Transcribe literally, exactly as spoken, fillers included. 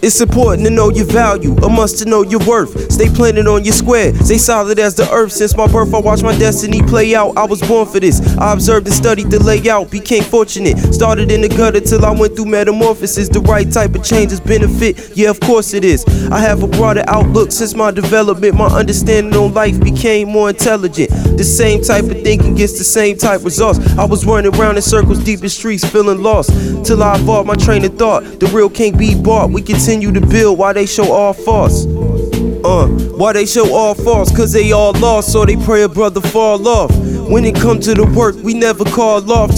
It's important to know your value, a must to know your worth. Stay planted on your square, stay solid as the earth. Since my birth I watched my destiny play out. I was born for this, I observed and studied the layout. Became fortunate, started in the gutter till I went through metamorphosis. The right type of change is benefit, yeah of course it is. I have a broader outlook since my development. My understanding on life became more intelligent. The same type of thinking gets the same type results. I was running around in circles deep in streets feeling lost, till I evolved my train of thought. The real can't be bought, we continue to build while they show all false. Uh, why they show all false? Cause they all lost, so they pray a brother fall off. When it come to the work, we never call off.